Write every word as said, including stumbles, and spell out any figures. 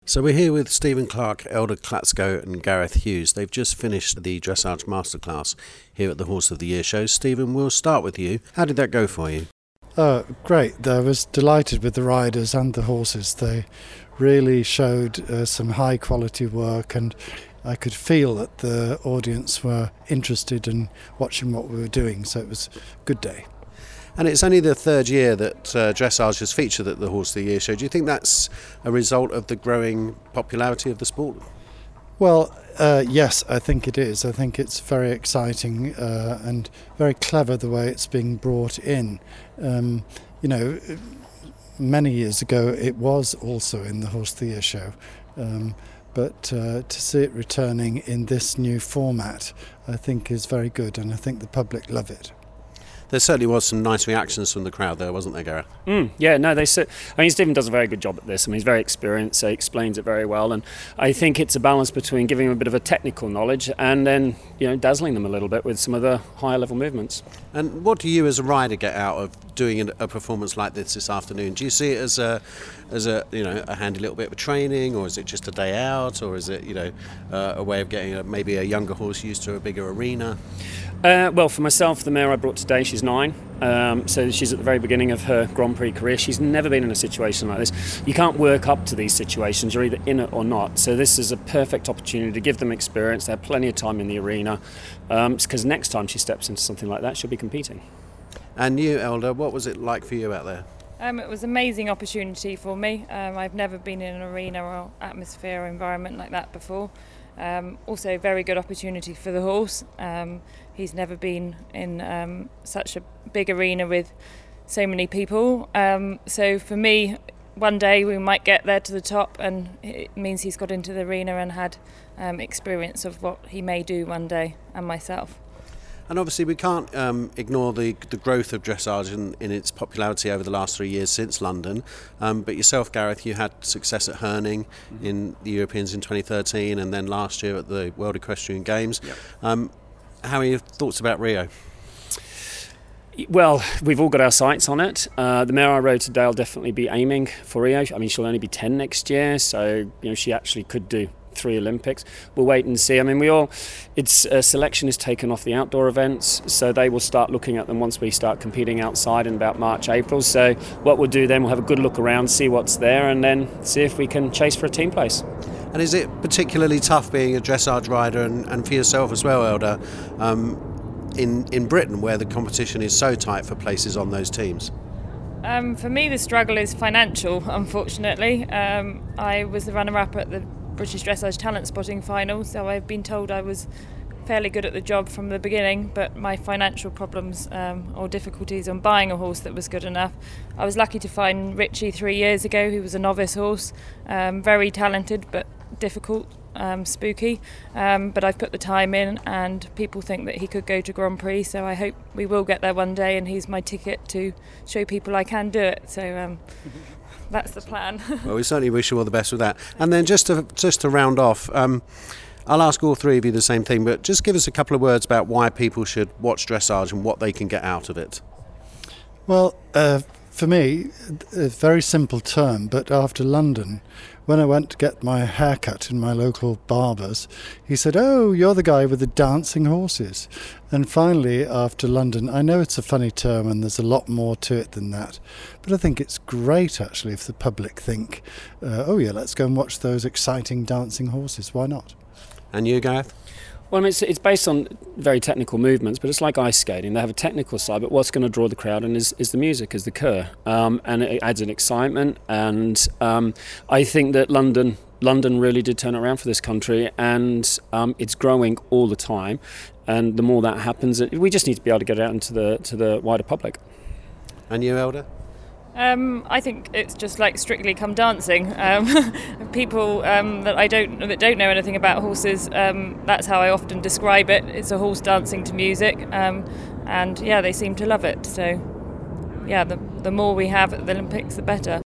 So we're here with Stephen Clark, Elder Klatsko and Gareth Hughes. They've just finished the Dressage Masterclass here at the Horse of the Year show. Stephen, we'll start with you. How did that go for you? Oh, great. I was delighted with the riders and the horses. They really showed uh, some high quality work, and I could feel that the audience were interested in watching what we were doing, so it was a good day. And it's only the third year that uh, dressage has featured at the Horse of the Year show. Do you think that's a result of the growing popularity of the sport? Well, uh, yes, I think it is. I think it's very exciting uh, and very clever the way it's being brought in. Um, you know, many years ago it was also in the Horse of the Year show, um, but uh, to see it returning in this new format I think is very good, and I think the public love it. There certainly was some nice reactions from the crowd there, wasn't there, Gareth? Mm, yeah, no, they. I mean, Stephen does a very good job at this. I mean, he's very experienced, so he explains it very well, and I think it's a balance between giving them a bit of a technical knowledge and then, you know, dazzling them a little bit with some of the higher level movements. And what do you, as a rider, get out of doing a performance like this this afternoon? Do you see it as a, as a, you know, a handy little bit of training, or is it just a day out, or is it, you know, uh, a way of getting a, maybe a younger horse used to a bigger arena? Uh, well, for myself, the mare I brought today, she's nine, um, so she's at the very beginning of her Grand Prix career. She's never been in a situation like this. You can't work up to these situations, you're either in it or not, so this is a perfect opportunity to give them experience. They have plenty of time in the arena, because um, next time she steps into something like that, she'll be competing. And you, Elder, what was it like for you out there? Um, it was an amazing opportunity for me. Um, I've never been in an arena or atmosphere or environment like that before. Um, also a very good opportunity for the horse. Um, he's never been in um, such a big arena with so many people. Um, so for me, one day we might get there to the top, and it means he's got into the arena and had um, experience of what he may do one day, and myself. And obviously we can't um, ignore the the growth of dressage in, in its popularity over the last three years since London. Um, but yourself, Gareth, you had success at Herning mm-hmm. in the Europeans in twenty thirteen, and then last year at the World Equestrian Games. Yep. Um, how are your thoughts about Rio? Well, we've all got our sights on it. Uh, the mare I rode today will definitely be aiming for Rio. I mean, she'll only be ten next year, so you know she actually could do three Olympics. We'll wait and see. I mean, we all, its uh, selection is taken off the outdoor events, so they will start looking at them once we start competing outside in about March, April. So what we'll do then, we'll have a good look around, see what's there, and then see if we can chase for a team place. And is it particularly tough being a dressage rider, and, and for yourself as well, Elder, um, in, in Britain, where the competition is so tight for places on those teams? Um, for me, the struggle is financial, unfortunately. Um, I was the runner-up at the British Dressage Talent Spotting Final, so I've been told I was fairly good at the job from the beginning, but my financial problems um, or difficulties on buying a horse that was good enough. I was lucky to find Richie three years ago, who was a novice horse, um, very talented but difficult, um, spooky, um, but I've put the time in, and people think that he could go to Grand Prix, so I hope we will get there one day, and he's my ticket to show people I can do it. So um, that's the plan. Well, we certainly wish you all the best with that. And then just to just to round off, um, I'll ask all three of you the same thing, but just give us a couple of words about why people should watch dressage and what they can get out of it. Well, uh, for me, a very simple term, but after London, when I went to get my hair cut in my local barber's, he said, "Oh, you're the guy with the dancing horses." And finally, after London, I know it's a funny term and there's a lot more to it than that, but I think it's great actually if the public think, uh, oh yeah, let's go and watch those exciting dancing horses. Why not? And you, Gareth? Well, I mean, it's, it's based on very technical movements, but it's like ice skating. They have a technical side, but what's going to draw the crowd in is, is the music, is the chœur, um, and it adds an excitement. And um, I think that London, London really did turn it around for this country, and um, it's growing all the time. And the more that happens, we just need to be able to get it out into the to the wider public. And you, Elder? Um, I think it's just like Strictly Come Dancing. Um, people um, that I don't that don't know anything about horses, um, that's how I often describe it. It's a horse dancing to music, um, and yeah, they seem to love it. So, yeah, the the more we have at the Olympics, the better.